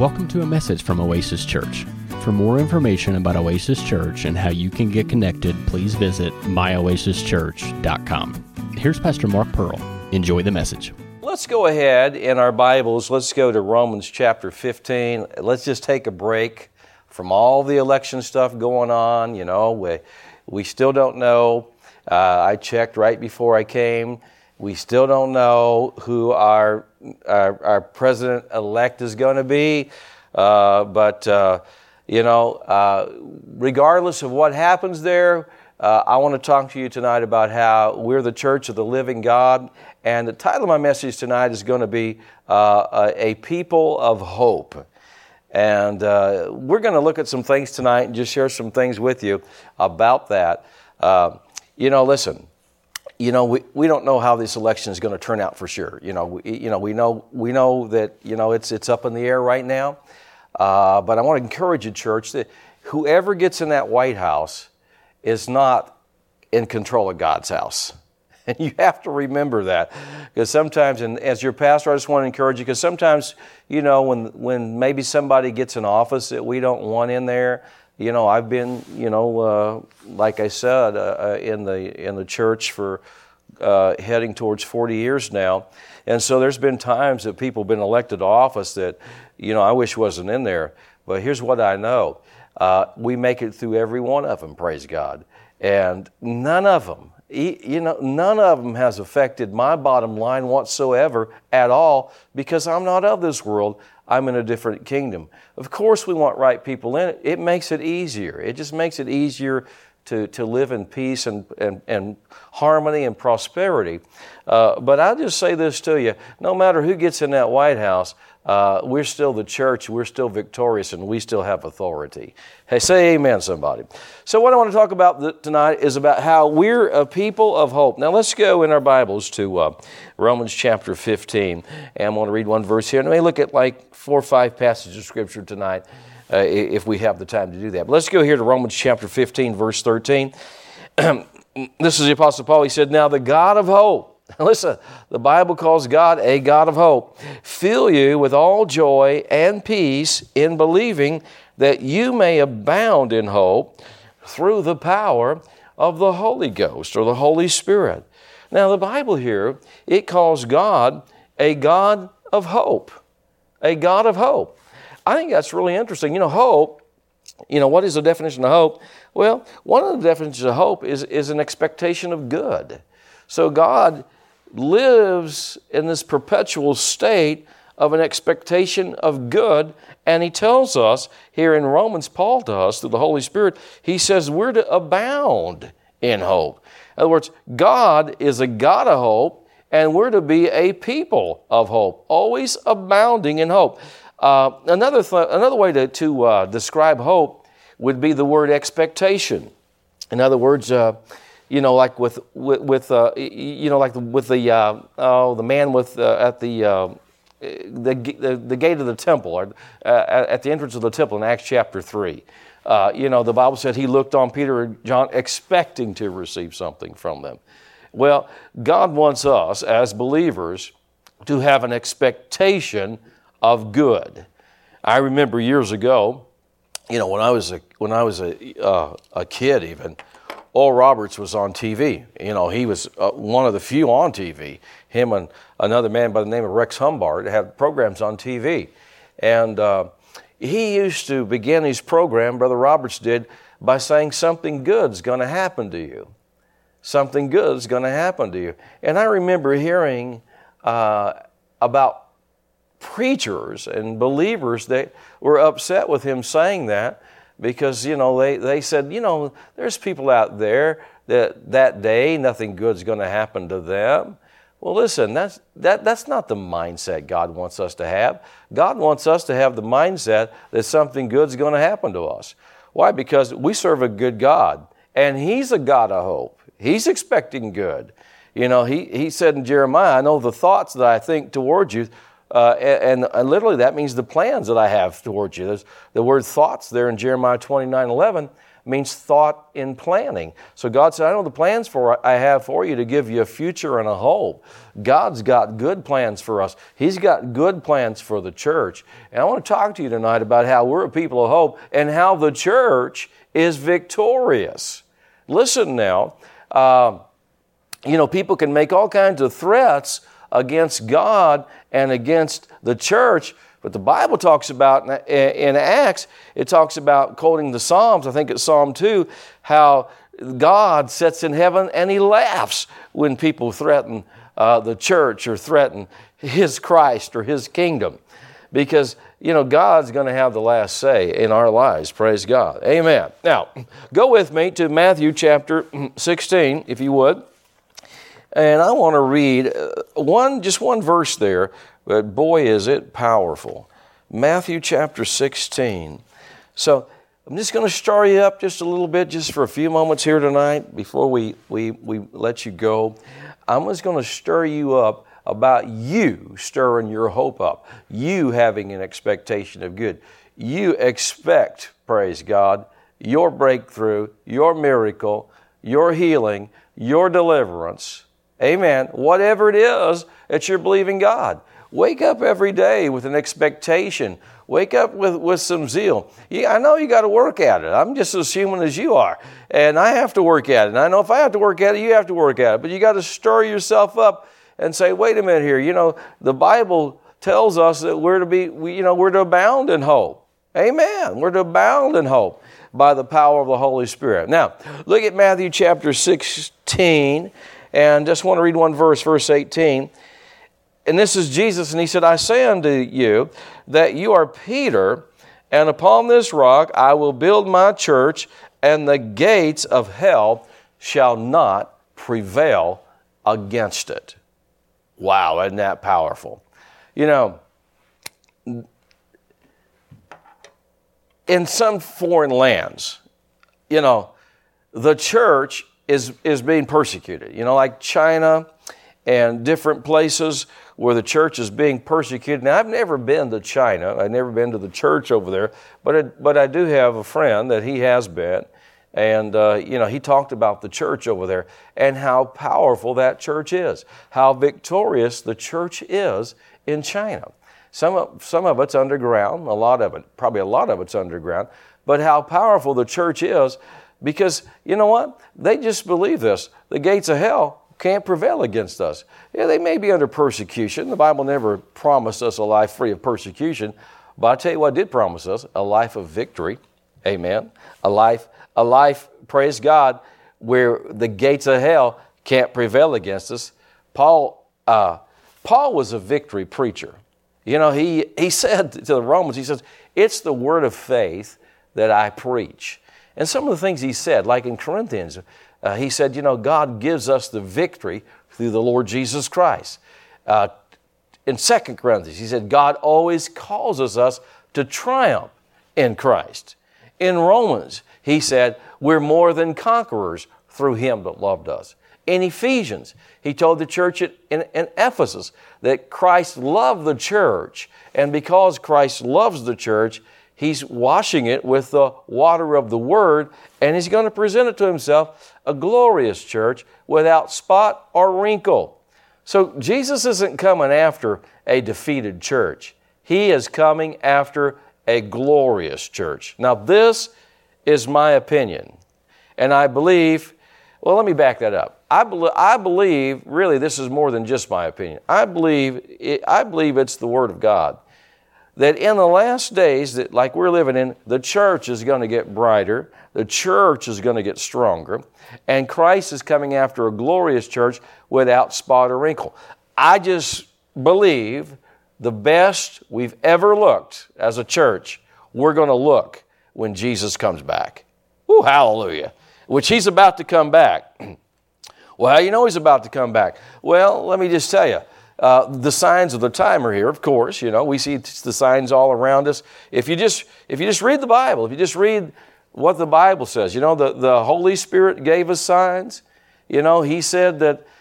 Welcome to a message from Oasis Church. For more information about Oasis Church and how you can get connected, please visit myoasischurch.com. Here's Pastor Mark Pearl. Enjoy the message. Let's go ahead in our Bibles. Let's go to Romans chapter 15. Let's just take a break from all the election stuff going on. You know, we still don't know. I checked right before I came. We still don't know who our president-elect is going to be. But regardless of what happens there, I want to talk to you tonight about how we're the church of the living God. And the title of my message tonight is going to be A People of Hope. And we're going to look at some things tonight and just share some things with you about that. Listen. We don't know how this election is going to turn out for sure. We know that it's up in the air right now. But I want to encourage you, church, that whoever gets in that White House is not in control of God's house. And you have to remember that, because sometimes, and as your pastor, I just want to encourage you, because sometimes, when maybe somebody gets in office that we don't want in there. I've been, like I said, in the church for heading towards 40 years now. And so there's been times that people have been elected to office that, I wish wasn't in there. But here's what I know. We make it through every one of them, praise God. And none of them has affected my bottom line whatsoever at all, because I'm not of this world. I'm in a different kingdom. Of course, we want right people in it. It makes it easier. It just makes it easier to live in peace and harmony and prosperity. But I'll just say this to you. No matter who gets in that White House, we're still the church, we're still victorious, and we still have authority. Hey, say amen, somebody. So what I want to talk about tonight is about how we're a people of hope. Now let's go in our Bibles to Romans chapter 15, and I'm going to read one verse here. And we may look at like 4 or 5 passages of Scripture tonight, if we have the time to do that. But let's go here to Romans chapter 15, verse 13. This is the Apostle Paul. He said, "Now the God of hope," listen, the Bible calls God a God of hope, "fill you with all joy and peace in believing, that you may abound in hope through the power of the Holy Ghost," or the Holy Spirit. Now the Bible here, it calls God a God of hope. A God of hope. I think that's really interesting. Hope, what is the definition of hope? Well, one of the definitions of hope is an expectation of good. So God lives in this perpetual state of an expectation of good, and he tells us here in Romans, Paul to us through the Holy Spirit, he says we're to abound in hope. In other words, God is a God of hope, and we're to be a people of hope, always abounding in hope. Another way to describe hope would be the word expectation. In other words, like with the man at the gate of the temple, or at the entrance of the temple in Acts chapter 3. The Bible said he looked on Peter and John expecting to receive something from them. Well, God wants us as believers to have an expectation of good. I remember years ago, when I was a kid even, Oral Roberts was on TV. He was one of the few on TV. Him and another man by the name of Rex Humbard had programs on TV. And he used to begin his program, Brother Roberts did, by saying something good's going to happen to you. Something good's going to happen to you. And I remember hearing about preachers and believers that were upset with him saying that, because they said, there's people out there that day nothing good's going to happen to them. Well, listen, that's not the mindset God wants us to have. God wants us to have the mindset that something good's going to happen to us. Why? Because we serve a good God, and He's a God of hope. He's expecting good. He said in Jeremiah, "I know the thoughts that I think towards you," and literally that means the plans that I have towards you. There's the word thoughts there in Jeremiah 29:11. means thought in planning. So God said, I know the plans I have for you to give you a future and a hope. God's got good plans for us. He's got good plans for the church. And I want to talk to you tonight about how we're a people of hope and how the church is victorious. Listen now, people can make all kinds of threats against God and against the church, but the Bible talks about, in Acts, it talks about, quoting the Psalms, I think it's Psalm 2, how God sits in heaven and He laughs when people threaten the church or threaten His Christ or His kingdom. Because, God's going to have the last say in our lives. Praise God. Amen. Now, go with me to Matthew chapter 16, if you would. And I want to read just one verse there, but boy, is it powerful. Matthew chapter 16. So I'm just going to stir you up just a little bit, just for a few moments here tonight before we let you go. I'm just going to stir you up about you stirring your hope up, you having an expectation of good. You expect, praise God, your breakthrough, your miracle, your healing, your deliverance. Amen. Whatever it is that you're believing God. Wake up every day with an expectation. Wake up with some zeal. I know you got to work at it. I'm just as human as you are. And I have to work at it. And I know if I have to work at it, you have to work at it. But you got to stir yourself up and say, wait a minute here. The Bible tells us that we're to abound in hope. Amen. We're to abound in hope by the power of the Holy Spirit. Now, look at Matthew chapter 16. And just want to read one verse, verse 18. And this is Jesus, and He said, I say unto you that you are Peter, and upon this rock I will build my church, and the gates of hell shall not prevail against it. Wow, isn't that powerful? In some foreign lands, the church is being persecuted. Like China and different places where the church is being persecuted. Now, I've never been to China. I've never been to the church over there, but I do have a friend that he has been, and he talked about the church over there and how powerful that church is, how victorious the church is in China. Some of it's underground, probably a lot of it's underground, but how powerful the church is. Because, you know what? They just believe this. The gates of hell can't prevail against us. Yeah, they may be under persecution. The Bible never promised us a life free of persecution. But I'll tell you what it did promise us, a life of victory. Amen. A life, praise God, where the gates of hell can't prevail against us. Paul was a victory preacher. He said to the Romans, he says, it's the word of faith that I preach. And some of the things he said, like in Corinthians, he said, God gives us the victory through the Lord Jesus Christ. In 2 Corinthians, he said, God always causes us to triumph in Christ. In Romans, he said, we're more than conquerors through Him that loved us. In Ephesians, he told the church in Ephesus that Christ loved the church, and because Christ loves the church, He's washing it with the water of the Word, and He's going to present it to Himself a glorious church without spot or wrinkle. So Jesus isn't coming after a defeated church. He is coming after a glorious church. Now, this is my opinion, and I believe, well, let me back that up. I believe, really, this is more than just my opinion. I believe it's the Word of God. That in the last days, that like we're living in, the church is going to get brighter, the church is going to get stronger, and Christ is coming after a glorious church without spot or wrinkle. I just believe the best we've ever looked as a church, we're going to look when Jesus comes back. Woo, hallelujah. Which He's about to come back. Well, how do you know He's about to come back? Well, let me just tell you. The signs of the time are here, of course. We see the signs all around us. If you just read the Bible, if you just read what the Bible says, the Holy Spirit gave us signs. He said that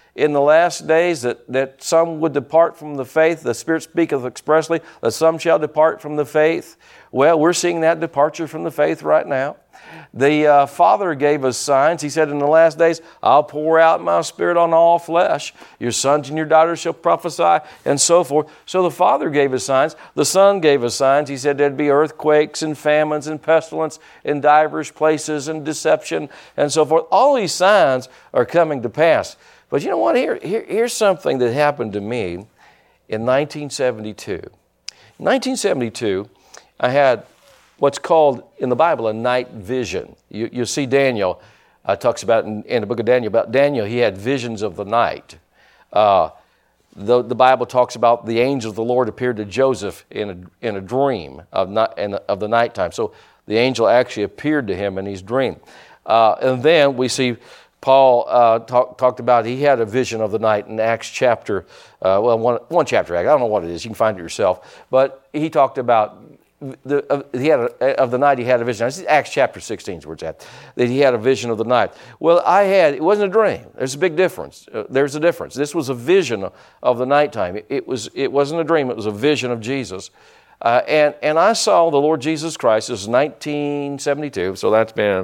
in the last days that some would depart from the faith. The Spirit speaketh expressly that some shall depart from the faith. Well, we're seeing that departure from the faith right now. The Father gave us signs. He said, in the last days, I'll pour out my Spirit on all flesh. Your sons and your daughters shall prophesy, and so forth. So the Father gave us signs. The Son gave us signs. He said there'd be earthquakes and famines and pestilence in divers places and deception and so forth. All these signs are coming to pass. But you know what? Here's something that happened to me in 1972. In 1972, I had what's called in the Bible a night vision. You see Daniel talks about in the book of Daniel, about Daniel, he had visions of the night. The Bible talks about the angel of the Lord appeared to Joseph in a dream of the nighttime. So the angel actually appeared to him in his dream. And then we see Paul talked about he had a vision of the night in Acts chapter, one chapter. I don't know what it is. You can find it yourself. But he talked about of the night he had a vision. This is Acts chapter 16 is where it's at. That he had a vision of the night. Well, it wasn't a dream. There's a big difference. There's a difference. This was a vision of the nighttime. It wasn't a dream. It was a vision of Jesus. And I saw the Lord Jesus Christ. This was 1972, so that's been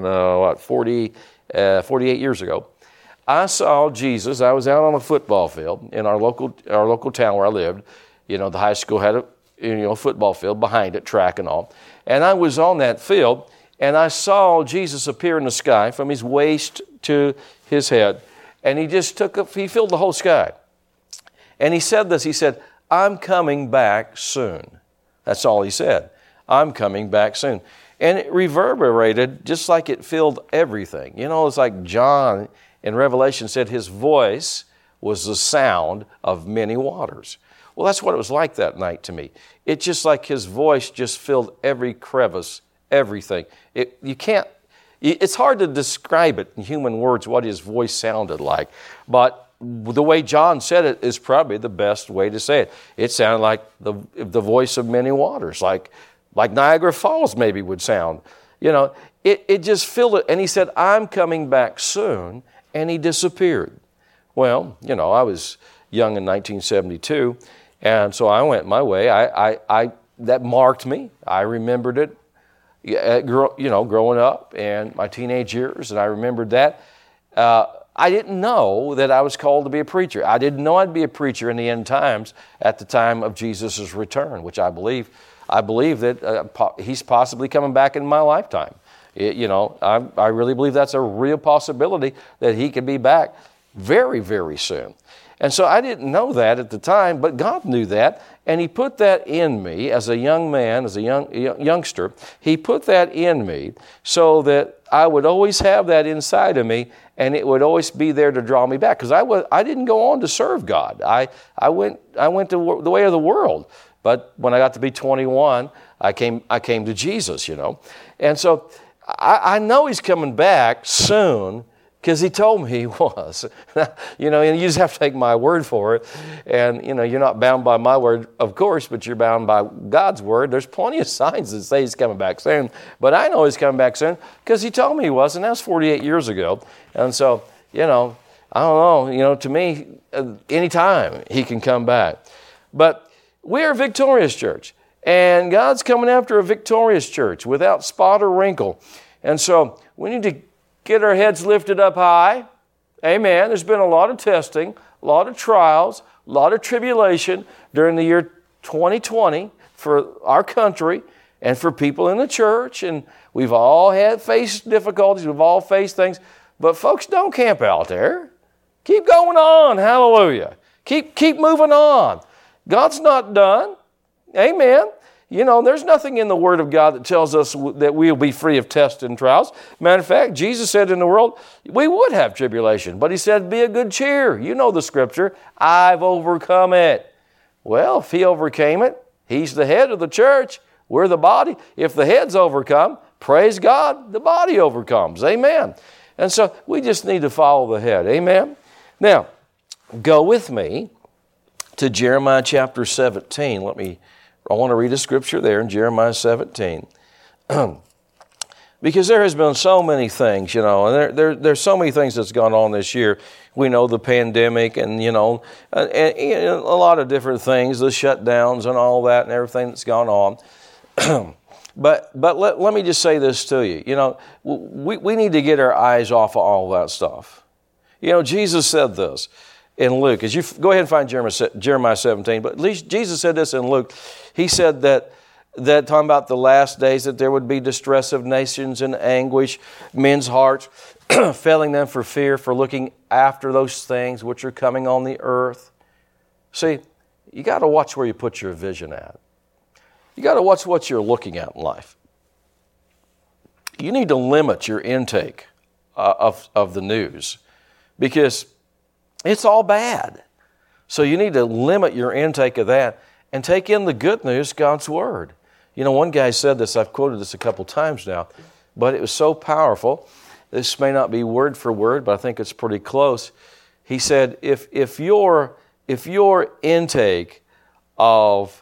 48 years ago. I saw Jesus. I was out on a football field in our local town where I lived. You know, the high school had a football field behind it, track and all. And I was on that field, and I saw Jesus appear in the sky from his waist to his head. And he just he filled the whole sky. And he said this, he said, I'm coming back soon. That's all he said. I'm coming back soon. And it reverberated just like it filled everything. You know, it's like John in Revelation said his voice was the sound of many waters. Well, that's what it was like that night to me. It's just like his voice just filled every crevice, everything. It's hard to describe it in human words what his voice sounded like. But the way John said it is probably the best way to say it. It sounded like the voice of many waters, like Niagara Falls maybe would sound. You know, it just filled it. And he said, I'm coming back soon. And he disappeared. Well, you know, I was young in 1972. And so I went my way. That marked me. I remembered it, growing up and my teenage years, and I remembered that. I didn't know that I was called to be a preacher. I didn't know I'd be a preacher in the end times at the time of Jesus' return, which I believe that he's possibly coming back in my lifetime. I really believe that's a real possibility that he could be back very, very soon. And so I didn't know that at the time, but God knew that, and he put that in me as a young man, as a youngster. He put that in me so that I would always have that inside of me, and it would always be there to draw me back. Because I didn't go on to serve God. I went to the way of the world. But when I got to be 21, I came to Jesus, And so I know he's coming back soon, because he told me he was. And you just have to take my word for it. And, you're not bound by my word, of course, but you're bound by God's word. There's plenty of signs that say he's coming back soon. But I know he's coming back soon because he told me he was, and that was 48 years ago. And so, I don't know, to me, anytime he can come back. But we're a victorious church. And God's coming after a victorious church without spot or wrinkle. And so we need to get our heads lifted up high. Amen. There's been a lot of testing, a lot of trials, a lot of tribulation during the year 2020 for our country and for people in the church. And we've all faced difficulties. We've all faced things. But folks, don't camp out there. Keep going on. Hallelujah. Keep moving on. God's not done. Amen. There's nothing in the Word of God that tells us that we'll be free of tests and trials. Matter of fact, Jesus said in the world, we would have tribulation. But he said, be of good cheer. You know the Scripture. I've overcome it. Well, if he overcame it, he's the head of the church. We're the body. If the head's overcome, praise God, the body overcomes. Amen. And so we just need to follow the head. Amen. Now, go with me to Jeremiah chapter 17. I want to read a scripture there in Jeremiah 17. Because there has been so many things, and there's so many things that's gone on this year. We know the pandemic and, and a lot of different things, the shutdowns and all that and everything that's gone on. But let me just say this to you. We need to get our eyes off of all that stuff. Jesus said this in Luke. As you go ahead and find Jeremiah 17, but at least Jesus said this in Luke. He said that talking about the last days, that there would be distress of nations and anguish, men's hearts failing them for fear, for looking after those things which are coming on the earth. See, you got to watch where you put your vision at. You got to watch what you're looking at in life. You need to limit your intake of the news, because it's all bad. So you need to limit your intake of that and take in the good news, God's Word. One guy said this, I've quoted this a couple times now, but it was so powerful. This may not be word for word, but I think it's pretty close. He said, if your intake of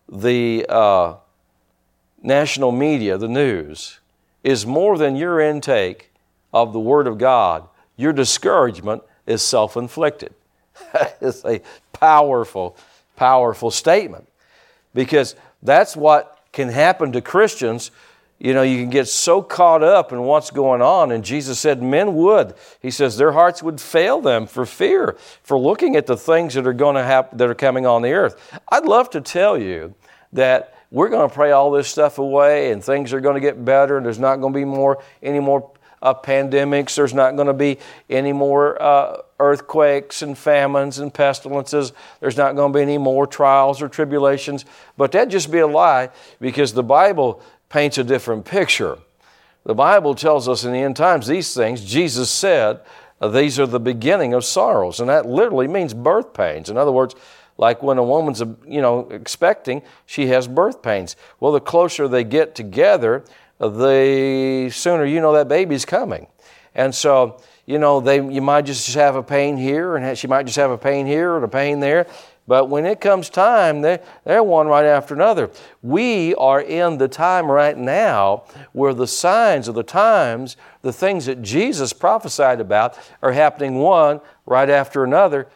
the national media, the news, is more than your intake of the Word of God, your discouragement is self-inflicted. It's a powerful, powerful statement, because that's what can happen to Christians. You can get so caught up in what's going on, and Jesus said men would. He says their hearts would fail them for fear, for looking at the things that are going to happen, that are coming on the earth. I'd love to tell you that we're going to pray all this stuff away, and things are going to get better, and there's not going to be any more pandemics. There's not going to be any more earthquakes and famines and pestilences. There's not going to be any more trials or tribulations. But that'd just be a lie, because the Bible paints a different picture. The Bible tells us in the end times these things. Jesus said these are the beginning of sorrows, and that literally means birth pains. In other words, like when a woman's expecting, she has birth pains. Well, the closer they get together, the sooner that baby's coming. And so, you might just have a pain here, and she might just have a pain here and a pain there. But when it comes time, they're one right after another. We are in the time right now where the signs of the times, the things that Jesus prophesied about, are happening one right after another,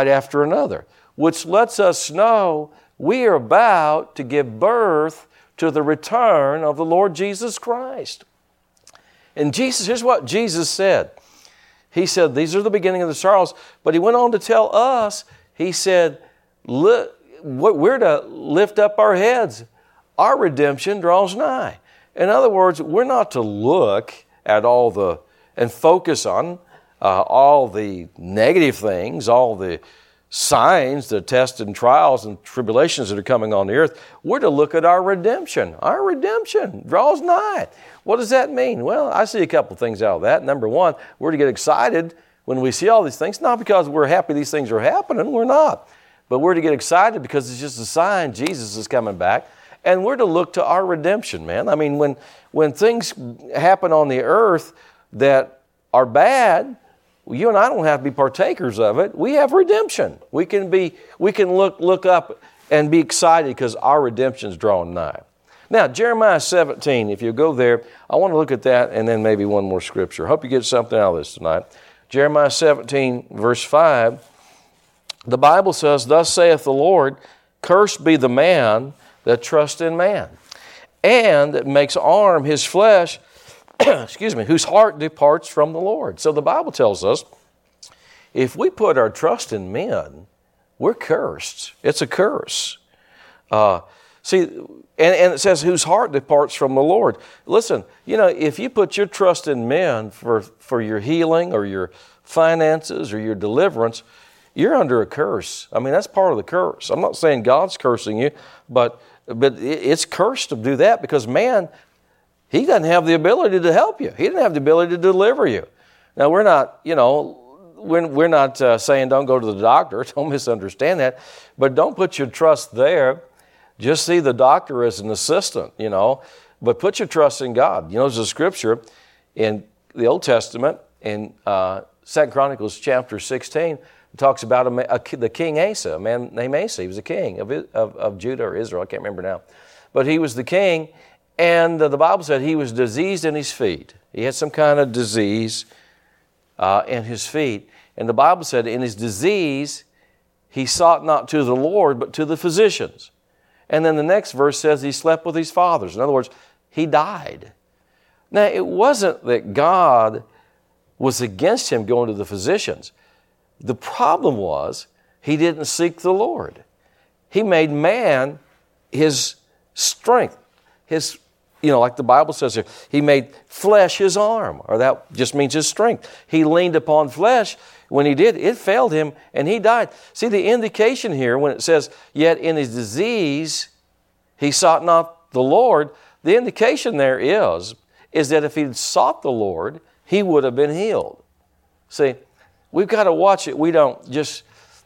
which lets us know we are about to give birth to the return of the Lord Jesus Christ. And here's what Jesus said. He said, these are the beginning of the sorrows. But he went on to tell us, he said, we're to lift up our heads. Our redemption draws nigh. In other words, we're not to look at and focus on all the negative things, all the signs, the tests and trials and tribulations that are coming on the earth. We're to look at our redemption. Our redemption draws nigh. What does that mean? Well, I see a couple things out of that. Number one, we're to get excited when we see all these things, not because we're happy these things are happening, we're not. But we're to get excited because it's just a sign Jesus is coming back. And we're to look to our redemption, man. I mean, when things happen on the earth that are bad, you and I don't have to be partakers of it. We have redemption. We can look up and be excited because our redemption's drawing nigh. Now, Jeremiah 17, if you go there, I want to look at that and then maybe one more scripture. Hope you get something out of this tonight. Jeremiah 17, verse 5, the Bible says, thus saith the Lord, cursed be the man that trusts in man, and that makes arm his flesh, whose heart departs from the Lord. So the Bible tells us, if we put our trust in men, we're cursed. It's a curse. And it says, whose heart departs from the Lord. Listen, if you put your trust in men for your healing or your finances or your deliverance, you're under a curse. I mean, that's part of the curse. I'm not saying God's cursing you, but it's cursed to do that, because man, he doesn't have the ability to help you. He doesn't have the ability to deliver you. Now, we're not, we're not saying don't go to the doctor. Don't misunderstand that. But don't put your trust there. Just see the doctor as an assistant, But put your trust in God. There's a scripture in the Old Testament, in 2 Chronicles chapter 16, it talks about the king Asa, a man named Asa. He was a king of Judah or Israel. I can't remember now. But he was the king, And the Bible said he was diseased in his feet. He had some kind of disease in his feet. And the Bible said in his disease, he sought not to the Lord, but to the physicians. And then the next verse says he slept with his fathers. In other words, he died. Now, it wasn't that God was against him going to the physicians. The problem was he didn't seek the Lord. He made man his strength, his, like the Bible says here, he made flesh his arm, or that just means his strength. He leaned upon flesh. When he did, it failed him and he died. See, the indication here when it says, yet in his disease he sought not the Lord, the indication there is that if he'd sought the Lord, he would have been healed. See, we've got to watch it. We don't just,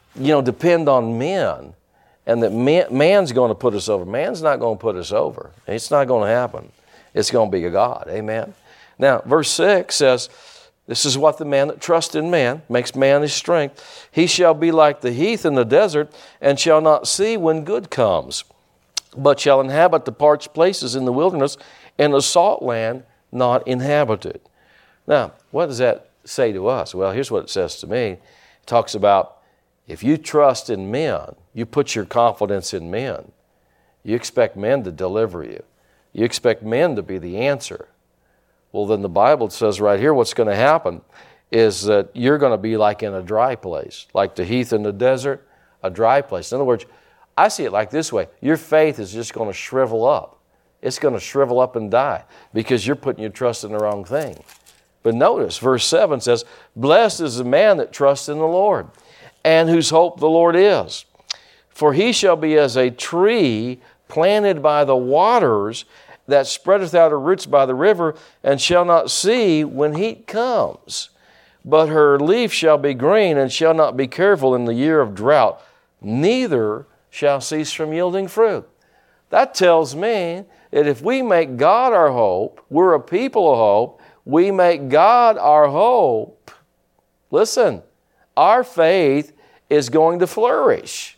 depend on men and that man's going to put us over. Man's not going to put us over. It's not going to happen. It's going to be a God. Amen. Now, verse 6 says, this is what the man that trusts in man makes man his strength. He shall be like the heath in the desert and shall not see when good comes, but shall inhabit the parched places in the wilderness and the salt land not inhabited. Now, what does that say to us? Well, here's what it says to me. It talks about if you trust in men, you put your confidence in men, you expect men to deliver you. You expect men to be the answer. Well, then the Bible says right here what's going to happen is that you're going to be like in a dry place, like the heath in the desert, a dry place. In other words, I see it like this way. Your faith is just going to shrivel up. It's going to shrivel up and die because you're putting your trust in the wrong thing. But notice, verse 7 says, blessed is the man that trusts in the Lord and whose hope the Lord is. For he shall be as a tree planted by the waters that spreadeth out her roots by the river, and shall not see when heat comes. But her leaf shall be green, and shall not be careful in the year of drought, neither shall cease from yielding fruit. That tells me that if we make God our hope, we're a people of hope, we make God our hope, listen, our faith is going to flourish.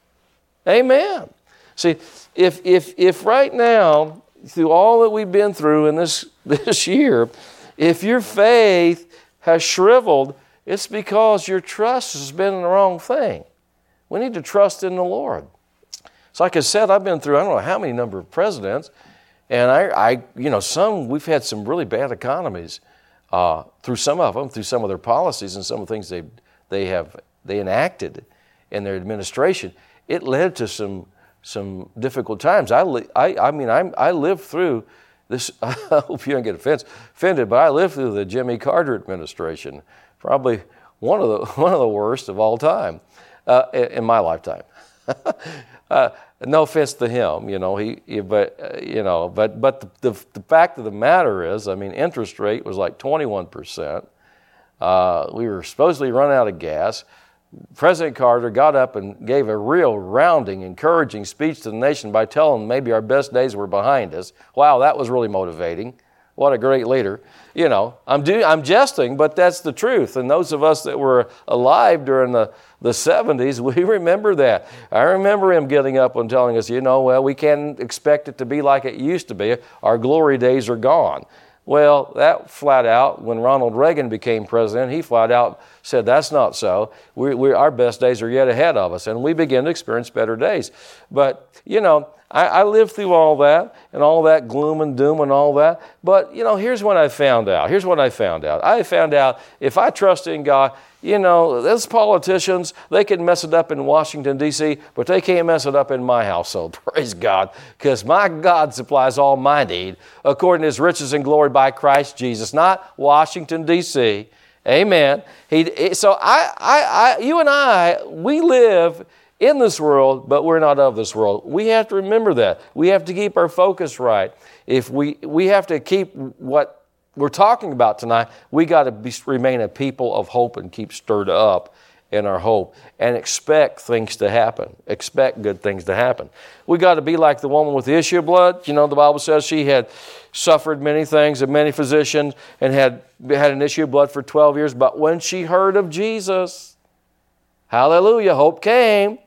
Amen. See, if right now, through all that we've been through in this year, if your faith has shriveled, it's because your trust has been in the wrong thing. We need to trust in the Lord. So like I said, I've been through I don't know how many number of presidents, and we've had some really bad economies through some of them, through some of their policies and some of the things they enacted in their administration. It led to some difficult times. I lived through this. I hope you don't get offended, but I lived through the Jimmy Carter administration, probably one of the worst of all time in my lifetime. No offense to him, but the fact of the matter is, interest rate was like 21%. We were supposedly run out of gas. President Carter got up and gave a real rounding, encouraging speech to the nation by telling them maybe our best days were behind us. Wow, that was really motivating. What a great leader. I'm jesting, but that's the truth. And those of us that were alive during the 70s, we remember that. I remember him getting up and telling us, we can't expect it to be like it used to be. Our glory days are gone. Well, that flat out, when Ronald Reagan became president, he flat out said that's not so. Our best days are yet ahead of us, and we begin to experience better days. But, I lived through all that and all that gloom and doom and all that. But, here's what I found out. I found out if I trust in God, those politicians, they can mess it up in Washington, D.C., but they can't mess it up in my household. Praise God, because my God supplies all my need according to His riches and glory by Christ Jesus, not Washington, D.C. Amen. So you and I, we live in this world, but we're not of this world. We have to remember that. We have to keep our focus right. If we have to keep what we're talking about tonight, we got to remain a people of hope and keep stirred up in our hope and expect things to happen. Expect good things to happen. We got to be like the woman with the issue of blood. The Bible says she had suffered many things of many physicians and had an issue of blood for 12 years. But when she heard of Jesus, hallelujah, hope came.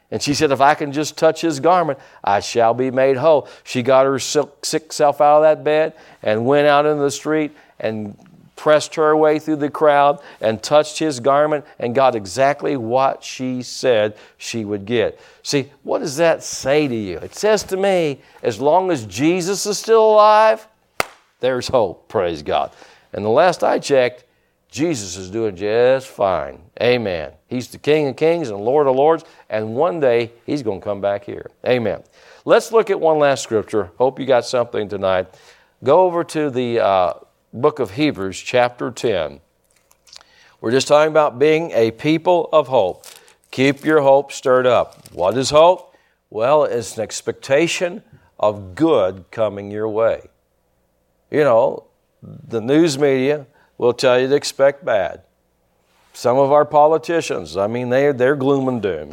And she said, if I can just touch his garment, I shall be made whole. She got her sick self out of that bed and went out into the street and pressed her way through the crowd and touched his garment and got exactly what she said she would get. See, what does that say to you? It says to me, as long as Jesus is still alive, there's hope, praise God. And the last I checked, Jesus is doing just fine. Amen. He's the King of Kings and Lord of Lords, and one day He's going to come back here. Amen. Let's look at one last scripture. Hope you got something tonight. Go over to the book of Hebrews, chapter 10. We're just talking about being a people of hope. Keep your hope stirred up. What is hope? Well, it's an expectation of good coming your way. You know, the news media will tell you to expect bad. Some of our politicians, I mean, they're gloom and doom.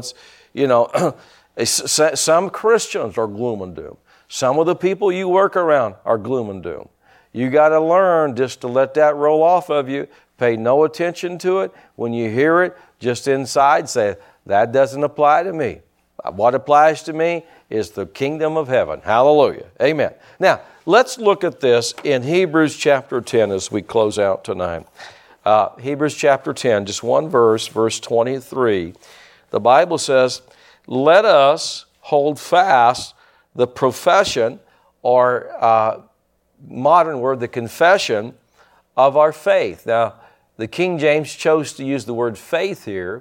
Some Christians are gloom and doom. Some of the people you work around are gloom and doom. You got to learn just to let that roll off of you. Pay no attention to it. When you hear it, just inside say, that doesn't apply to me. What applies to me is the kingdom of heaven. Hallelujah. Amen. Now, let's look at this in Hebrews chapter 10 as we close out tonight. Hebrews chapter 10, just one verse, verse 23. The Bible says, let us hold fast the profession, or modern word, the confession of our faith. Now, the King James chose to use the word faith here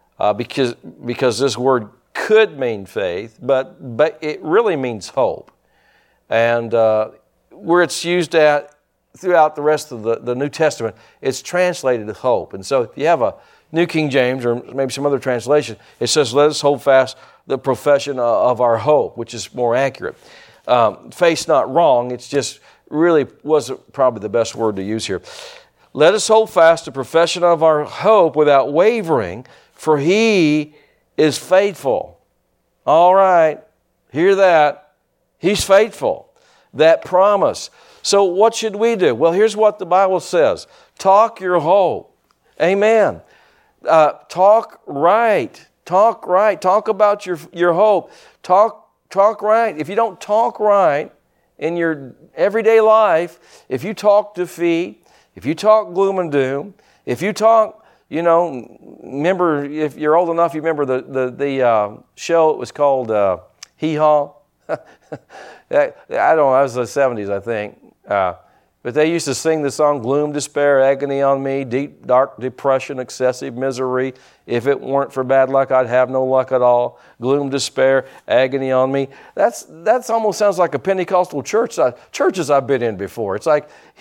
because this word could mean faith, but it really means hope. And where it's used at throughout the rest of the New Testament, it's translated as hope. And so if you have a New King James or maybe some other translation, it says, let us hold fast the profession of our hope, which is more accurate. Faith's not wrong, it's just really wasn't probably the best word to use here. Let us hold fast the profession of our hope without wavering, for He is faithful. All right, hear that. He's faithful. That promise. So what should we do? Well, here's what the Bible says. Talk your hope. Amen. Talk right. Talk right. Talk about your hope. Talk right. If you don't talk right in your everyday life, if you talk defeat, if you talk gloom and doom, if you talk, remember, if you're old enough, you remember the show, it was called Hee Haw. I don't know, that was the 70s, I think. But they used to sing the song, gloom, despair, agony on me, deep, dark depression, excessive misery. If it weren't for bad luck, I'd have no luck at all. Gloom, despair, agony on me. That's almost sounds like a Pentecostal churches I've been in before. It's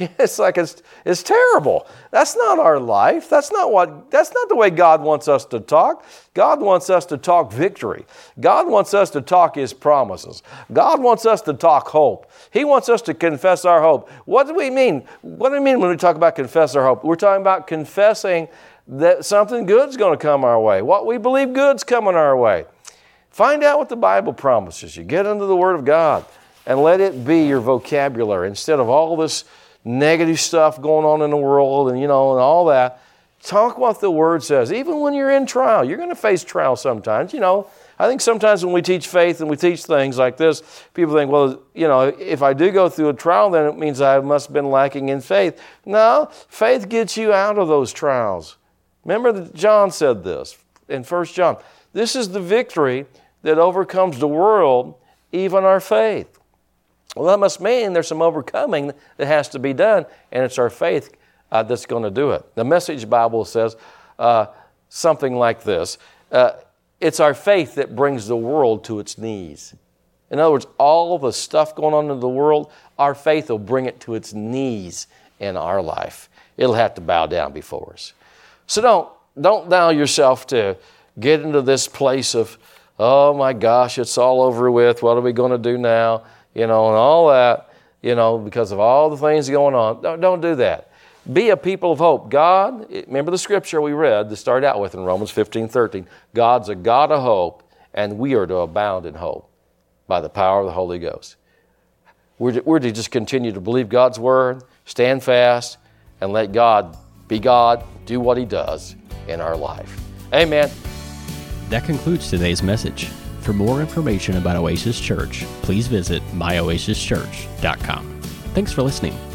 terrible. That's not our life. That's not the way God wants us to talk. God wants us to talk victory. God wants us to talk His promises. God wants us to talk hope. He wants us to confess our hope. What do we mean? What do we mean when we talk about confess our hope? We're talking about confessing that something good's going to come our way. What we believe good's coming our way. Find out what the Bible promises you. Get into the Word of God and let it be your vocabulary instead of all this negative stuff going on in the world and all that. Talk what the Word says. Even when you're in trial, you're going to face trial sometimes. I think sometimes when we teach faith and we teach things like this, people think, well, if I do go through a trial, then it means I must have been lacking in faith. No, faith gets you out of those trials. Remember that John said this in 1 John. This is the victory that overcomes the world, even our faith. Well, that must mean there's some overcoming that has to be done, and it's our faith that's going to do it. The Message Bible says something like this. It's our faith that brings the world to its knees. In other words, all the stuff going on in the world, our faith will bring it to its knees in our life. It'll have to bow down before us. So don't allow yourself to get into this place of, oh my gosh, it's all over with. What are we going to do now? And all that, because of all the things going on. Don't do that. Be a people of hope. God, remember the scripture we read to start out with in Romans 15:13. God's a God of hope, and we are to abound in hope by the power of the Holy Ghost. We're to just continue to believe God's word, stand fast, and let God be God, do what He does in our life. Amen. That concludes today's message. For more information about Oasis Church, please visit myoasischurch.com. Thanks for listening.